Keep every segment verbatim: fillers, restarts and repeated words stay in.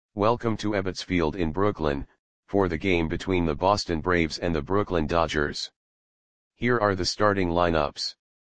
Welcome to Ebbets Field in Brooklyn, for the game between the Boston Braves and the Brooklyn Dodgers. Here are the starting lineups.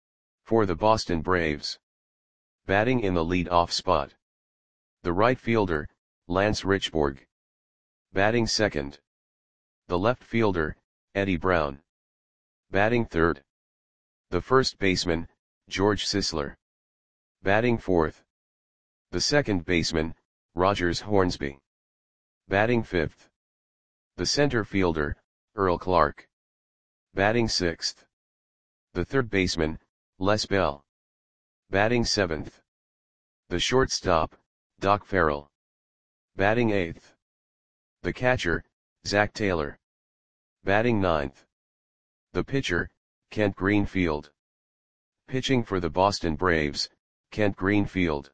For the Boston Braves. Batting in the lead-off spot. The right fielder, Lance Richburg. Batting second. The left fielder, Eddie Brown. Batting third. The first baseman, George Sisler. Batting fourth. The second baseman, Rogers Hornsby. Batting fifth. The center fielder, Earl Clark. Batting sixth. The third baseman, Les Bell. Batting seventh. The shortstop, Doc Farrell. Batting eighth. The catcher, Zach Taylor. Batting ninth. The pitcher, Kent Greenfield. Pitching for the Boston Braves, Kent Greenfield.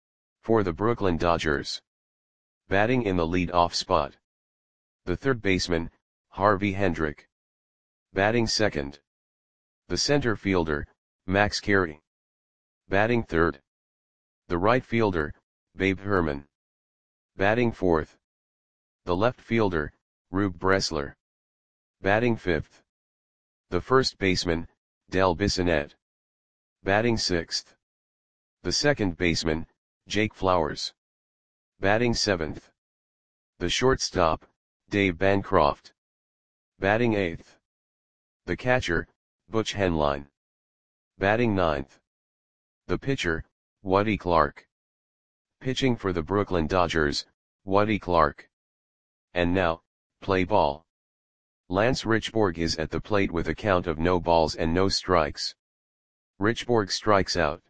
For the Brooklyn Dodgers. Batting in the lead-off spot. The third baseman, Harvey Hendrick. Batting second. The center fielder, Max Carey. Batting third. The right fielder, Babe Herman. Batting fourth. The left fielder, Rube Bressler. Batting fifth. The first baseman, Del Bissonette. Batting sixth. The second baseman, Jake Flowers. Batting seventh. The shortstop, Dave Bancroft. Batting eighth. The catcher, Butch Henline. Batting ninth. The pitcher, Woody Clark. Pitching for the Brooklyn Dodgers, Woody Clark. And now, play ball. Lance Richburg is at the plate with a count of no balls and no strikes. Richburg strikes out.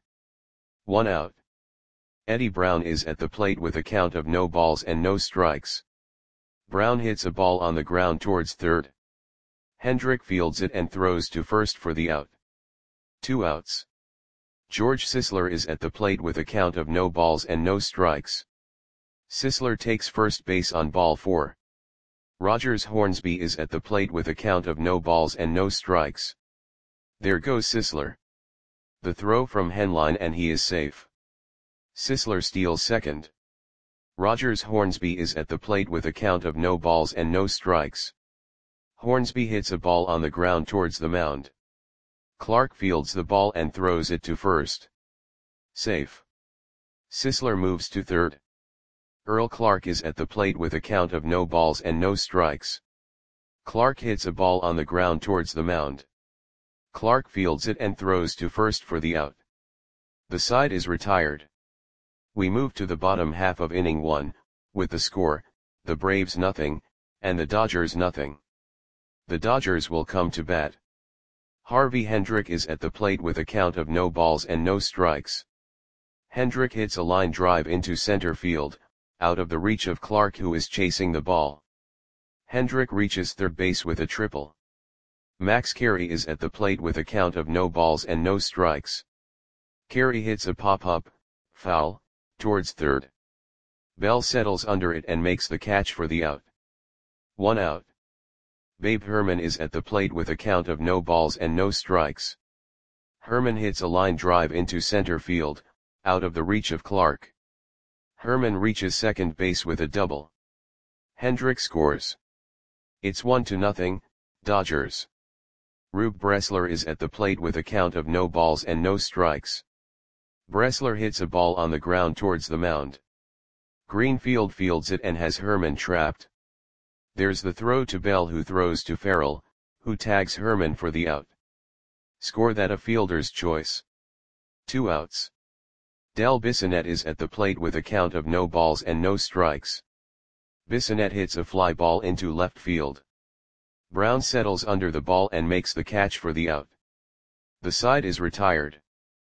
One out. Eddie Brown is at the plate with a count of no balls and no strikes. Brown hits a ball on the ground towards third. Hendrick fields it and throws to first for the out. Two outs. George Sisler is at the plate with a count of no balls and no strikes. Sisler takes first base on ball four. Rogers Hornsby is at the plate with a count of no balls and no strikes. There goes Sisler. The throw from Henline and he is safe. Sisler steals second. Rogers Hornsby is at the plate with a count of no balls and no strikes. Hornsby hits a ball on the ground towards the mound. Clark fields the ball and throws it to first. Safe. Sisler moves to third. Earl Clark is at the plate with a count of no balls and no strikes. Clark hits a ball on the ground towards the mound. Clark fields it and throws to first for the out. The side is retired. We move to the bottom half of inning one, with the score, the Braves nothing, and the Dodgers nothing. The Dodgers will come to bat. Harvey Hendrick is at the plate with a count of no balls and no strikes. Hendrick hits a line drive into center field, out of the reach of Clark who is chasing the ball. Hendrick reaches third base with a triple. Max Carey is at the plate with a count of no balls and no strikes. Carey hits a pop-up, foul, towards third. Bell settles under it and makes the catch for the out. One out. Babe Herman is at the plate with a count of no balls and no strikes. Herman hits a line drive into center field, out of the reach of Clark. Herman reaches second base with a double. Hendrick scores. It's one to nothing, Dodgers. Rube Bressler is at the plate with a count of no balls and no strikes. Bressler hits a ball on the ground towards the mound. Greenfield fields it and has Herman trapped. There's the throw to Bell who throws to Farrell, who tags Herman for the out. Score that a fielder's choice. Two outs. Del Bissonette is at the plate with a count of no balls and no strikes. Bissonette hits a fly ball into left field. Brown settles under the ball and makes the catch for the out. The side is retired.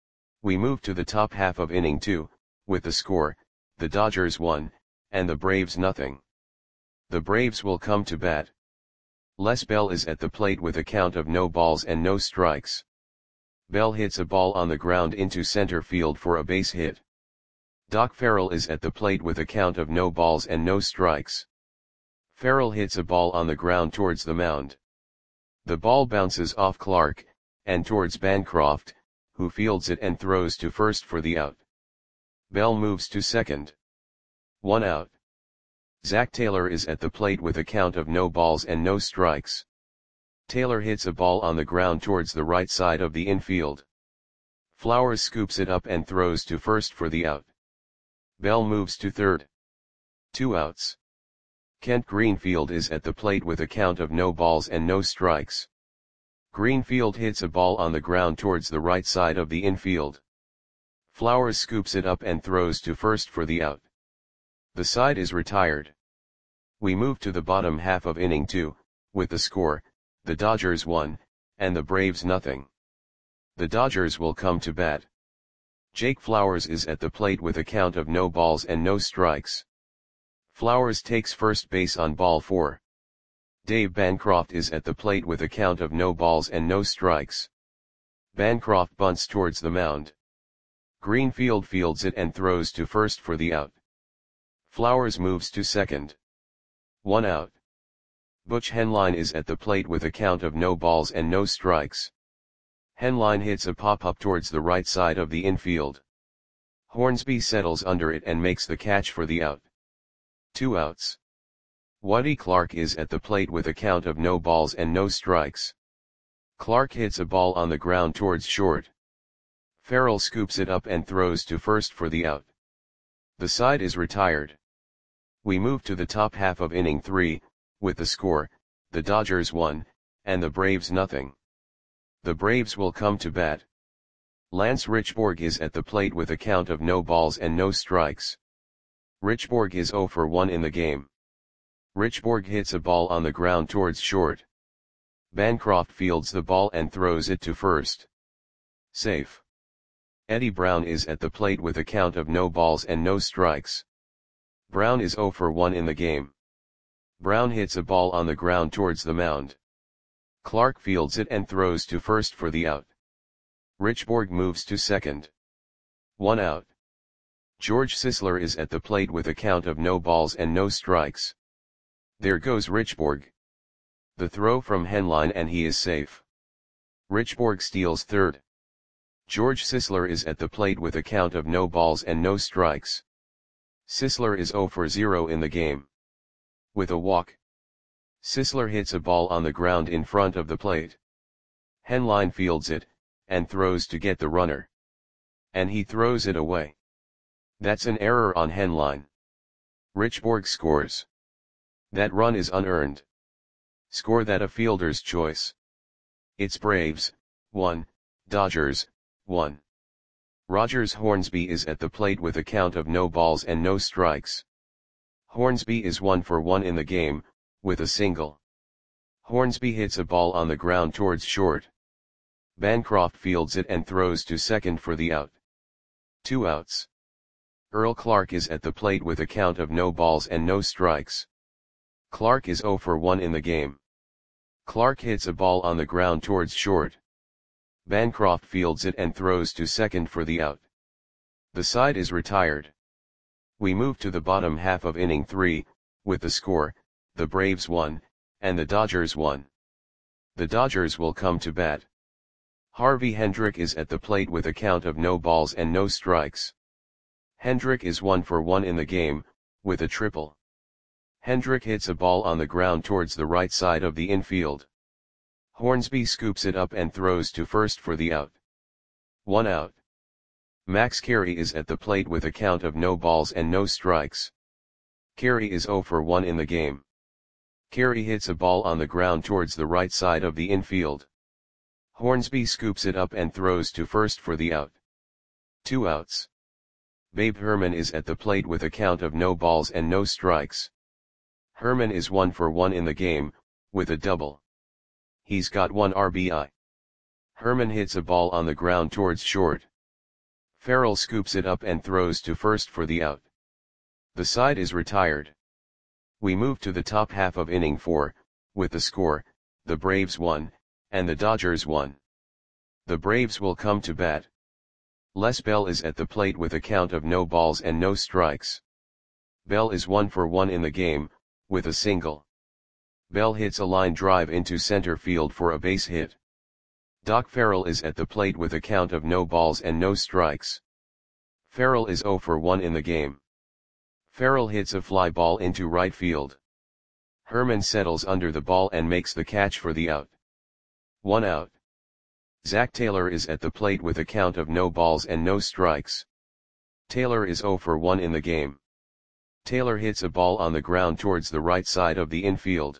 We move to the top half of inning two, with the score, the Dodgers one, and the Braves nothing. The Braves will come to bat. Les Bell is at the plate with a count of no balls and no strikes. Bell hits a ball on the ground into center field for a base hit. Doc Farrell is at the plate with a count of no balls and no strikes. Farrell hits a ball on the ground towards the mound. The ball bounces off Clark, and towards Bancroft, who fields it and throws to first for the out. Bell moves to second. One out. Zach Taylor is at the plate with a count of no balls and no strikes. Taylor hits a ball on the ground towards the right side of the infield. Flowers scoops it up and throws to first for the out. Bell moves to third. Two outs. Kent Greenfield is at the plate with a count of no balls and no strikes. Greenfield hits a ball on the ground towards the right side of the infield. Flowers scoops it up and throws to first for the out. The side is retired. We move to the bottom half of inning two, with the score, the Dodgers one, and the Braves nothing. The Dodgers will come to bat. Jake Flowers is at the plate with a count of no balls and no strikes. Flowers takes first base on ball four. Dave Bancroft is at the plate with a count of no balls and no strikes. Bancroft bunts towards the mound. Greenfield fields it and throws to first for the out. Flowers moves to second. One out. Butch Henline is at the plate with a count of no balls and no strikes. Henline hits a pop-up towards the right side of the infield. Hornsby settles under it and makes the catch for the out. Two outs. Waddy Clark is at the plate with a count of no balls and no strikes. Clark hits a ball on the ground towards short. Farrell scoops it up and throws to first for the out. The side is retired. We move to the top half of inning three, with the score, the Dodgers one, and the Braves nothing. The Braves will come to bat. Lance Richborg is at the plate with a count of no balls and no strikes. Richborg is zero for one in the game. Richborg hits a ball on the ground towards short. Bancroft fields the ball and throws it to first. Safe. Eddie Brown is at the plate with a count of no balls and no strikes. Brown is zero for one in the game. Brown hits a ball on the ground towards the mound. Clark fields it and throws to first for the out. Richborg moves to second. One out. George Sisler is at the plate with a count of no balls and no strikes. There goes Richborg. The throw from Henline and he is safe. Richborg steals third. George Sisler is at the plate with a count of no balls and no strikes. Sisler is zero for zero in the game. With a walk. Sisler hits a ball on the ground in front of the plate. Henline fields it, and throws to get the runner. And he throws it away. That's an error on Henline. Richborg scores. That run is unearned. Score that a fielder's choice. It's Braves, one, Dodgers, one. Rogers Hornsby is at the plate with a count of no balls and no strikes. Hornsby is one for one in the game, with a single. Hornsby hits a ball on the ground towards short. Bancroft fields it and throws to second for the out. Two outs. Earl Clark is at the plate with a count of no balls and no strikes. Clark is zero for one in the game. Clark hits a ball on the ground towards short. Bancroft fields it and throws to second for the out. The side is retired. We move to the bottom half of inning three, with the score, the Braves one, and the Dodgers one. The Dodgers will come to bat. Harvey Hendrick is at the plate with a count of no balls and no strikes. Hendrick is one for one in the game, with a triple. Hendrick hits a ball on the ground towards the right side of the infield. Hornsby scoops it up and throws to first for the out. One out. Max Carey is at the plate with a count of no balls and no strikes. Carey is zero for one in the game. Carey hits a ball on the ground towards the right side of the infield. Hornsby scoops it up and throws to first for the out. Two outs. Babe Herman is at the plate with a count of no balls and no strikes. Herman is one for one in the game, with a double. He's got one R B I. Herman hits a ball on the ground towards short. Farrell scoops it up and throws to first for the out. The side is retired. We move to the top half of inning four, with the score, the Braves one, and the Dodgers one. The Braves will come to bat. Les Bell is at the plate with a count of no balls and no strikes. Bell is one for one in the game, with a single. Bell hits a line drive into center field for a base hit. Doc Farrell is at the plate with a count of no balls and no strikes. Farrell is zero for one in the game. Farrell hits a fly ball into right field. Herman settles under the ball and makes the catch for the out. One out. Zach Taylor is at the plate with a count of no balls and no strikes. Taylor is zero for one in the game. Taylor hits a ball on the ground towards the right side of the infield.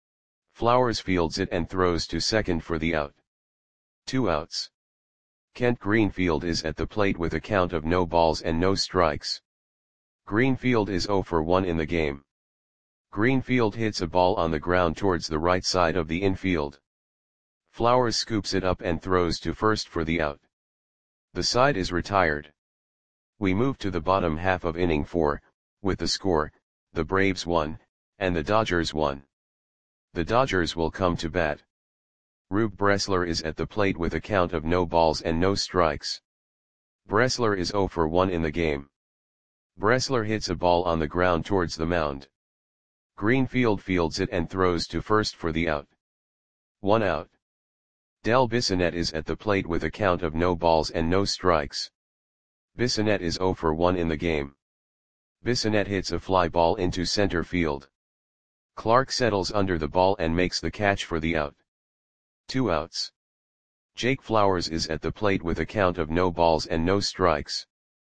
Flowers fields it and throws to second for the out. Two outs. Kent Greenfield is at the plate with a count of no balls and no strikes. Greenfield is zero for one in the game. Greenfield hits a ball on the ground towards the right side of the infield. Flowers scoops it up and throws to first for the out. The side is retired. We move to the bottom half of inning four, with the score, the Braves won, and the Dodgers won. The Dodgers will come to bat. Rube Bressler is at the plate with a count of no balls and no strikes. Bressler is zero for one in the game. Bressler hits a ball on the ground towards the mound. Greenfield fields it and throws to first for the out. One out. Del Bissonette is at the plate with a count of no balls and no strikes. Bissonette is zero for one in the game. Bissonette hits a fly ball into center field. Clark settles under the ball and makes the catch for the out. Two outs. Jake Flowers is at the plate with a count of no balls and no strikes.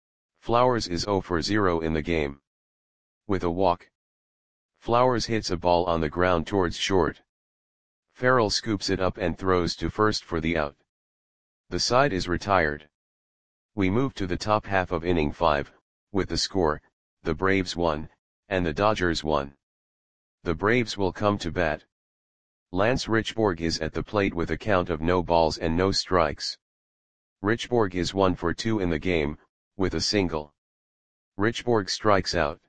Flowers is zero for zero in the game. With a walk. Flowers hits a ball on the ground towards short. Farrell scoops it up and throws to first for the out. The side is retired. We move to the top half of inning five, with the score, the Braves won, and the Dodgers won. The Braves will come to bat. Lance Richborg is at the plate with a count of no balls and no strikes. Richborg is one for two in the game, with a single. Richborg strikes out.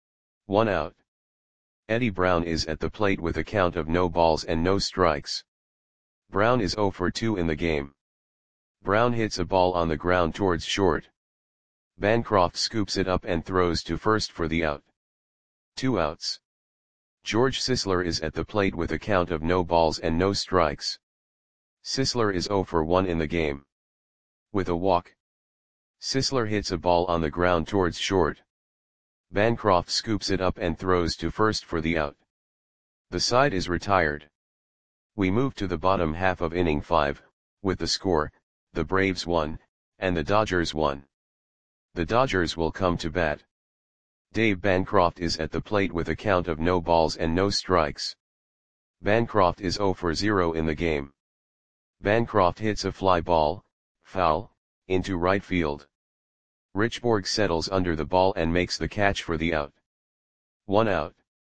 One out. Eddie Brown is at the plate with a count of no balls and no strikes. Brown is zero for two in the game. Brown hits a ball on the ground towards short. Bancroft scoops it up and throws to first for the out. Two outs. George Sisler is at the plate with a count of no balls and no strikes. Sisler is zero for one in the game. With a walk. Sisler hits a ball on the ground towards short. Bancroft scoops it up and throws to first for the out. The side is retired. We move to the bottom half of inning five, with the score, the Braves won, and the Dodgers won. The Dodgers will come to bat. Dave Bancroft is at the plate with a count of no balls and no strikes. Bancroft is zero for zero in the game. Bancroft hits a fly ball, foul, into right field. Richborg settles under the ball and makes the catch for the out. One out.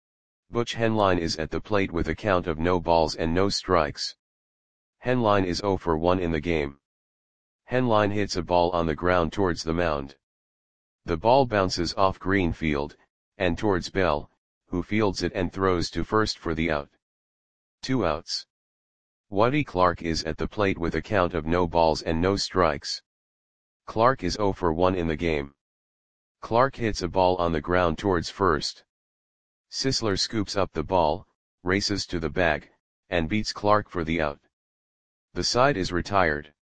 Butch Henline is at the plate with a count of no balls and no strikes. Henline is zero for one in the game. Henline hits a ball on the ground towards the mound. The ball bounces off Greenfield, and towards Bell, who fields it and throws to first for the out. Two outs. Waddy Clark is at the plate with a count of no balls and no strikes. Clark is zero for one in the game. Clark hits a ball on the ground towards first. Sisler scoops up the ball, races to the bag, and beats Clark for the out. The side is retired.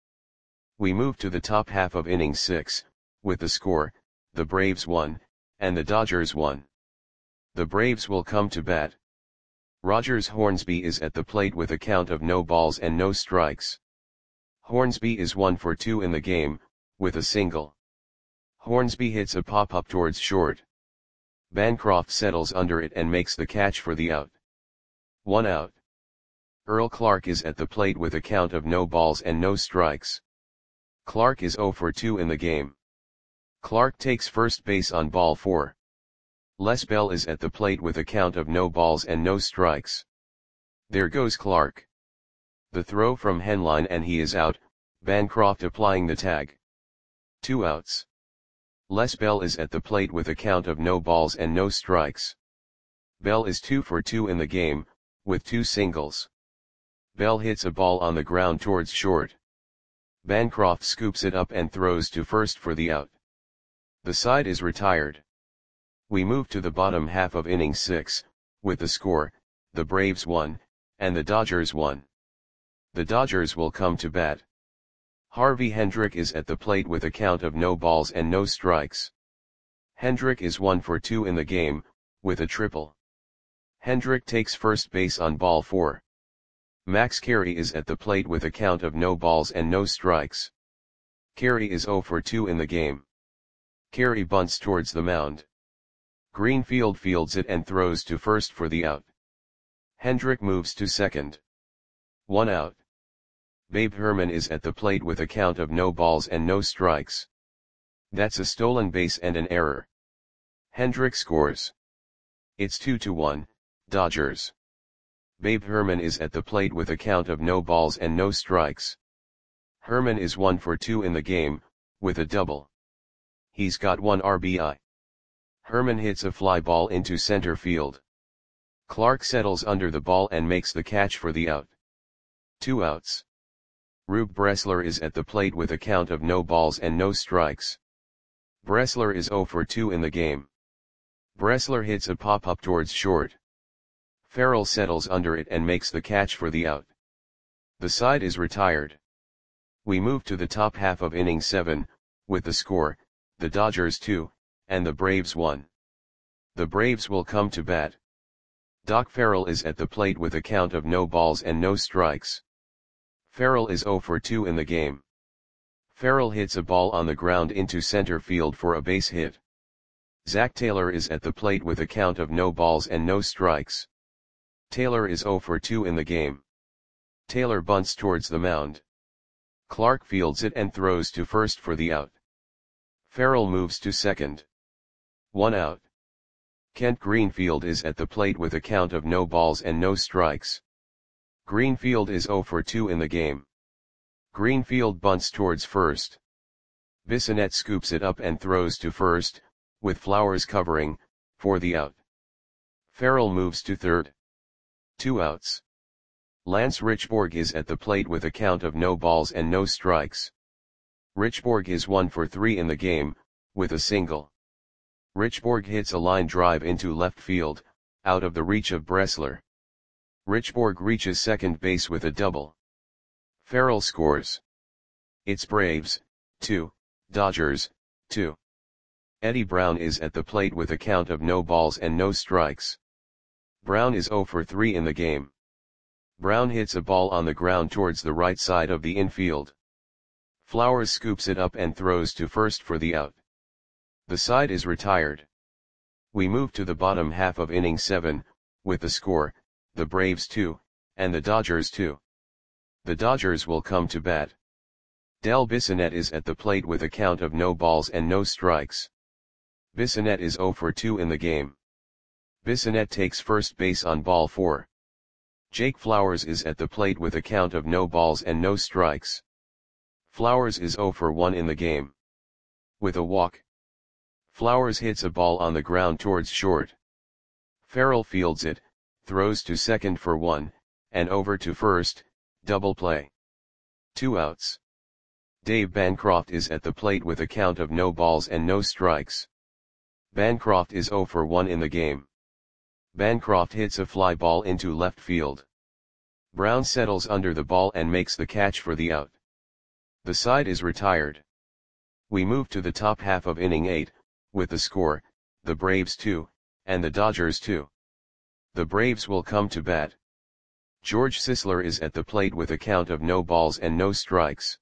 We move to the top half of inning six, with the score, the Braves won, and the Dodgers won. The Braves will come to bat. Rogers Hornsby is at the plate with a count of no balls and no strikes. Hornsby is one for two in the game, with a single. Hornsby hits a pop-up towards short. Bancroft settles under it and makes the catch for the out. One out. Earl Clark is at the plate with a count of no balls and no strikes. Clark is zero for two in the game. Clark takes first base on ball four. Les Bell is at the plate with a count of no balls and no strikes. There goes Clark. The throw from Henline and he is out, Bancroft applying the tag. Two outs. Les Bell is at the plate with a count of no balls and no strikes. Bell is two for two in the game, with two singles. Bell hits a ball on the ground towards short. Bancroft scoops it up and throws to first for the out. The side is retired. We move to the bottom half of inning six, with the score, the Braves won, and the Dodgers won. The Dodgers will come to bat. Harvey Hendrick is at the plate with a count of no balls and no strikes. Hendrick is one for two in the game, with a triple. Hendrick takes first base on ball four. Max Carey is at the plate with a count of no balls and no strikes. Carey is zero for two in the game. Carey bunts towards the mound. Greenfield fields it and throws to first for the out. Hendrick moves to second. One out. Babe Herman is at the plate with a count of no balls and no strikes. That's a stolen base and an error. Hendrick scores. It's two to one, Dodgers. Babe Herman is at the plate with a count of no balls and no strikes. Herman is one for two in the game, with a double. He's got one R B I. Herman hits a fly ball into center field. Clark settles under the ball and makes the catch for the out. Two outs. Rube Bressler is at the plate with a count of no balls and no strikes. Bressler is zero for two in the game. Bressler hits a pop-up towards short. Farrell settles under it and makes the catch for the out. The side is retired. We move to the top half of inning seven, with the score, the Dodgers two, and the Braves one. The Braves will come to bat. Doc Farrell is at the plate with a count of no balls and no strikes. Farrell is zero for two in the game. Farrell hits a ball on the ground into center field for a base hit. Zach Taylor is at the plate with a count of no balls and no strikes. Taylor is zero for two in the game. Taylor bunts towards the mound. Clark fields it and throws to first for the out. Farrell moves to second. One out. Kent Greenfield is at the plate with a count of no balls and no strikes. Greenfield is zero for two in the game. Greenfield bunts towards first. Bissonette scoops it up and throws to first, with Flowers covering, for the out. Farrell moves to third. Two outs. Lance Richborg is at the plate with a count of no balls and no strikes. Richborg is one for three in the game, with a single. Richborg hits a line drive into left field, out of the reach of Bressler. Richborg reaches second base with a double. Farrell scores. It's Braves, two, Dodgers, two. Eddie Brown is at the plate with a count of no balls and no strikes. Brown is zero for three in the game. Brown hits a ball on the ground towards the right side of the infield. Flowers scoops it up and throws to first for the out. The side is retired. We move to the bottom half of inning seven, with the score, the Braves two, and the Dodgers two. The Dodgers will come to bat. Del Bissonette is at the plate with a count of no balls and no strikes. Bissonette is zero for two in the game. Bissonette takes first base on ball four. Jake Flowers is at the plate with a count of no balls and no strikes. Flowers is zero for one in the game. With a walk. Flowers hits a ball on the ground towards short. Farrell fields it, throws to second for one, and over to first, double play. Two outs. Dave Bancroft is at the plate with a count of no balls and no strikes. Bancroft is zero for one in the game. Bancroft hits a fly ball into left field. Brown settles under the ball and makes the catch for the out. The side is retired. We move to the top half of inning eight, with the score, the Braves two, and the Dodgers two. The Braves will come to bat. George Sisler is at the plate with a count of no balls and no strikes.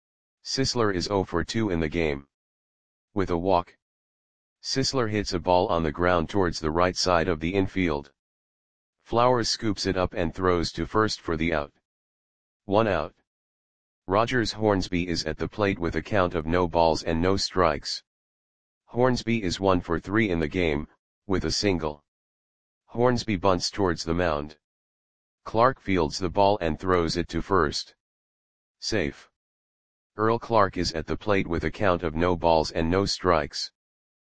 Sisler is zero for two in the game. With a walk. Sisler hits a ball on the ground towards the right side of the infield. Flowers scoops it up and throws to first for the out. One out. Rogers Hornsby is at the plate with a count of no balls and no strikes. Hornsby is one for three in the game, with a single. Hornsby bunts towards the mound. Clark fields the ball and throws it to first. Safe. Earl Clark is at the plate with a count of no balls and no strikes.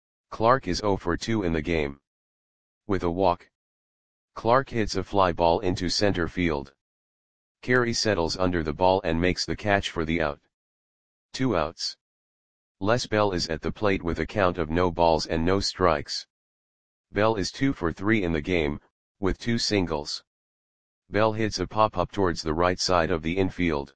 Clark is zero for two in the game. With a walk. Clark hits a fly ball into center field. Carey settles under the ball and makes the catch for the out. Two outs. Les Bell is at the plate with a count of no balls and no strikes. Bell is two for three in the game, with two singles. Bell hits a pop-up towards the right side of the infield.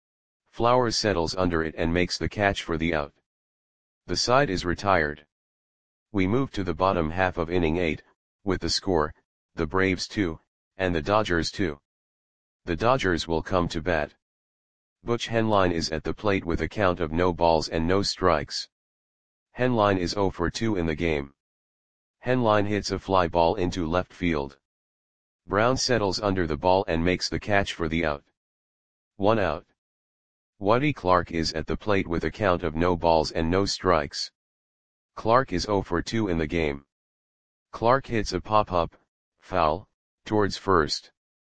Flowers settles under it and makes the catch for the out. The side is retired. We move to the bottom half of inning eight, with the score, the Braves two, and the Dodgers two. The Dodgers will come to bat. Butch Henline is at the plate with a count of no balls and no strikes. Henline is oh for two in the game. Henline hits a fly ball into left field. Brown settles under the ball and makes the catch for the out. One out. Waddy Clark is at the plate with a count of no balls and no strikes. Clark is oh for two in the game. Clark hits a pop-up, foul, towards first.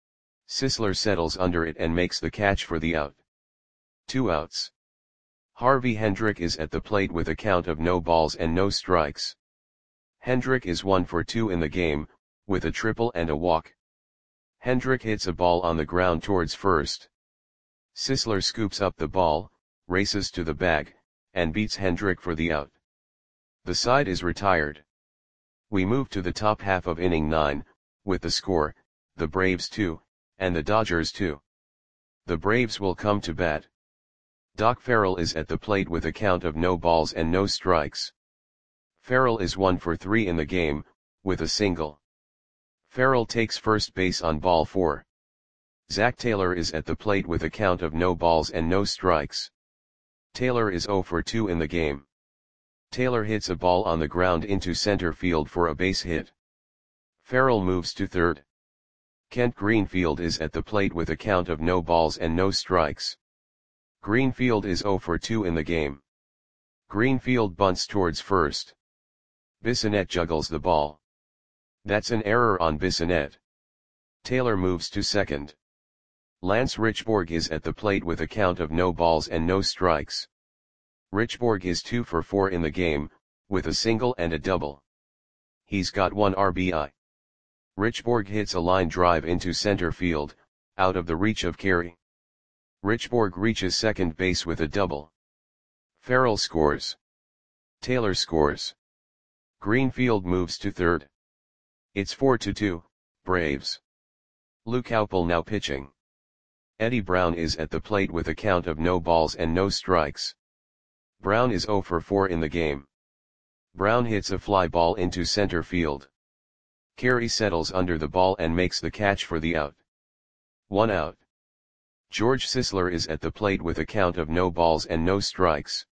Sisler settles under it and makes the catch for the out. Two outs. Harvey Hendrick is at the plate with a count of no balls and no strikes. Hendrick is one for two in the game, with a triple and a walk. Hendrick hits a ball on the ground towards first. Sisler scoops up the ball, races to the bag, and beats Hendrick for the out. The side is retired. We move to the top half of inning nine, with the score, the Braves two, and the Dodgers two. The Braves will come to bat. Doc Farrell is at the plate with a count of no balls and no strikes. Farrell is one for three in the game, with a single. Farrell takes first base on ball four. Zach Taylor is at the plate with a count of no balls and no strikes. Taylor is oh for two in the game. Taylor hits a ball on the ground into center field for a base hit. Farrell moves to third. Kent Greenfield is at the plate with a count of no balls and no strikes. Greenfield is oh for two in the game. Greenfield bunts towards first. Bissonnette juggles the ball. That's an error on Bissonnette. Taylor moves to second. Lance Richborg is at the plate with a count of no balls and no strikes. Richborg is two for four in the game, with a single and a double. He's got one R B I. Richborg hits a line drive into center field, out of the reach of Carey. Richborg reaches second base with a double. Farrell scores. Taylor scores. Greenfield moves to third. It's four to two, Braves. Luke Haupel now pitching. Eddie Brown is at the plate with a count of no balls and no strikes. Brown is oh for four in the game. Brown hits a fly ball into center field. Carey settles under the ball and makes the catch for the out. One out. George Sisler is at the plate with a count of no balls and no strikes.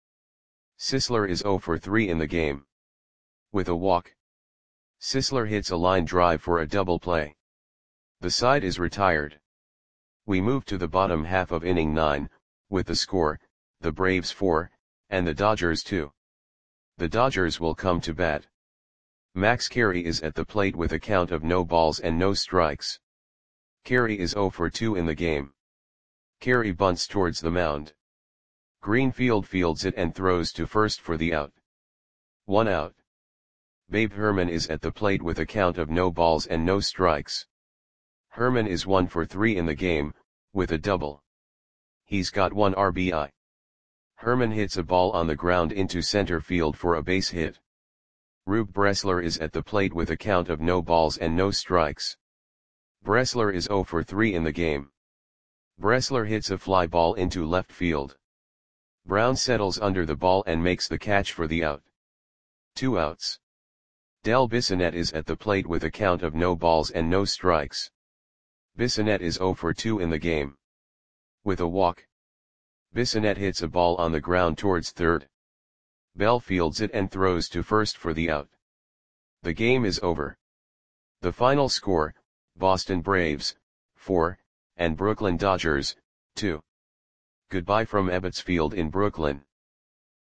Sisler is oh for three in the game. With a walk. Sisler hits a line drive for a double play. The side is retired. We move to the bottom half of inning nine, with the score, the Braves four, and the Dodgers two. The Dodgers will come to bat. Max Carey is at the plate with a count of no balls and no strikes. Carey is oh for two in the game. Carey bunts towards the mound. Greenfield fields it and throws to first for the out. One out. Babe Herman is at the plate with a count of no balls and no strikes. Herman is one for three in the game, with a double. He's got one R B I. Herman hits a ball on the ground into center field for a base hit. Rube Bressler is at the plate with a count of no balls and no strikes. Bressler is oh for three in the game. Bressler hits a fly ball into left field. Brown settles under the ball and makes the catch for the out. Two outs. Del Bissonnette is at the plate with a count of no balls and no strikes. Bissonnette is oh for two in the game. With a walk. Bissonnette hits a ball on the ground towards third. Bell fields it and throws to first for the out. The game is over. The final score, Boston Braves, four, and Brooklyn Dodgers, two. Goodbye from Ebbets Field in Brooklyn.